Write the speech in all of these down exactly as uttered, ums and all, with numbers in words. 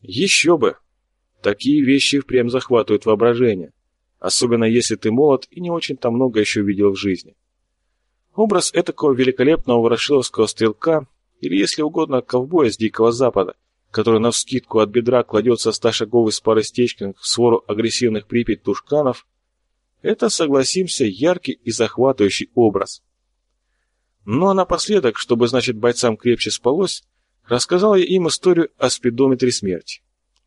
Еще бы! Такие вещи впрямь захватывают воображение, особенно если ты молод и не очень-то много еще видел в жизни. Образ этакого великолепного ворошиловского стрелка, или, если угодно, ковбоя с Дикого Запада, который навскидку от бедра кладется ста шагов из пары стечкиных в свору агрессивных Припять тушканов, это, согласимся, яркий и захватывающий образ. Ну а напоследок, чтобы, значит, бойцам крепче спалось, рассказал я им историю о спидометре смерти.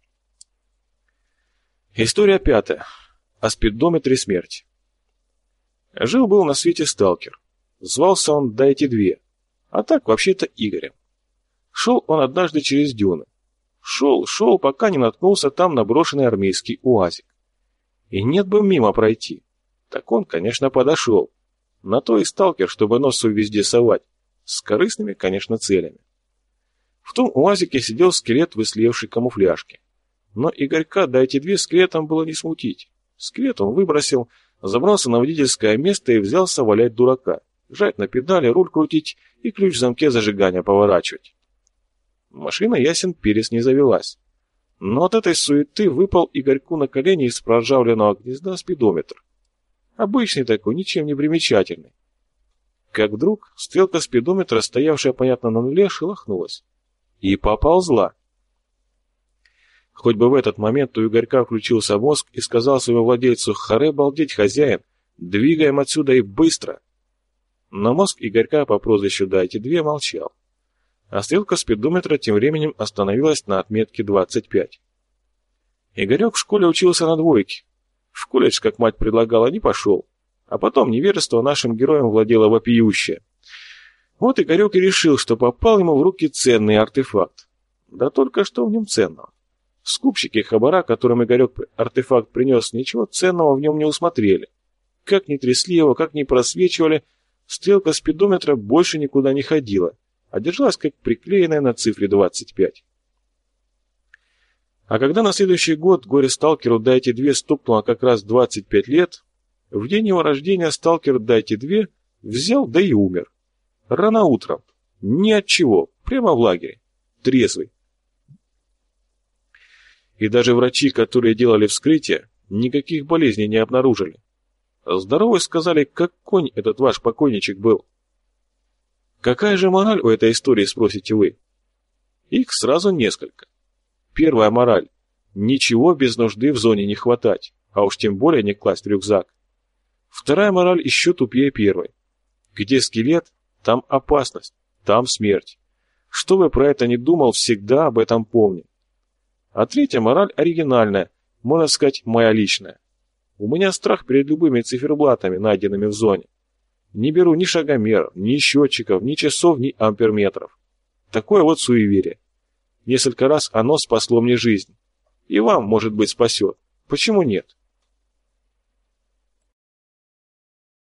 История пятая. О спидометре смерти. Жил-был на свете сталкер. Звался он Дайте две, а так вообще-то Игорем. Шел он однажды через дюны. Шел, шел, пока не наткнулся там на брошенный армейский уазик. И нет бы мимо пройти. Так он, конечно, подошел. На то и сталкер, чтобы нос свой везде совать. С корыстными, конечно, целями. В том уазике сидел скелет в ислевшей камуфляжке. Но Игорька Дайте две скелетом было не смутить. Скелет он выбросил, забрался на водительское место и взялся валять дурака. Жать на педали, руль крутить и ключ в замке зажигания поворачивать. Машина, ясен перец, не завелась. Но от этой суеты выпал Игорьку на колени из проржавленного гнезда спидометр. Обычный такой, ничем не примечательный. Как вдруг стрелка спидометра, стоявшая, понятно, на нуле, шелохнулась. И поползла. Хоть бы в этот момент у Игорька включился мозг и сказал своему владельцу: «Харе, балдеть, хозяин, двигаем отсюда и быстро!» Но мозг Игорька по прозвищу Дайте две молчал. А стрелка спидометра тем временем остановилась на отметке двадцать пять. Игорек в школе учился на двойке. В колледж, как мать предлагала, не пошел. А потом невежество нашим героям владело вопиющее. Вот Игорек и решил, что попал ему в руки ценный артефакт. Да только что в нем ценного. Скупщики хабара, которым Игорек артефакт принес, ничего ценного в нем не усмотрели. Как ни трясли его, как ни просвечивали, стрелка спидометра больше никуда не ходила, а держалась как приклеенная на цифре двадцать пять. А когда на следующий год горе-сталкеру Дайте две стукнуло как раз двадцать пять лет, в день его рождения сталкер Дайте две взял, да и умер. Рано утром. Ни от чего. Прямо в лагере. Трезвый. И даже врачи, которые делали вскрытие, никаких болезней не обнаружили. Здоровые сказали, как конь этот ваш покойничек был. Какая же мораль у этой истории, спросите вы? Их сразу несколько. Первая мораль. Ничего без нужды в зоне не хватать, а уж тем более не класть в рюкзак. Вторая мораль еще тупее первой. Где скелет, там опасность, там смерть. Что бы про это ни думал, всегда об этом помни. А третья мораль оригинальная, можно сказать, моя личная. У меня страх перед любыми циферблатами, найденными в зоне. Не беру ни шагомеров, ни счетчиков, ни часов, ни амперметров. Такое вот суеверие. Несколько раз оно спасло мне жизнь. И вам, может быть, спасет. Почему нет?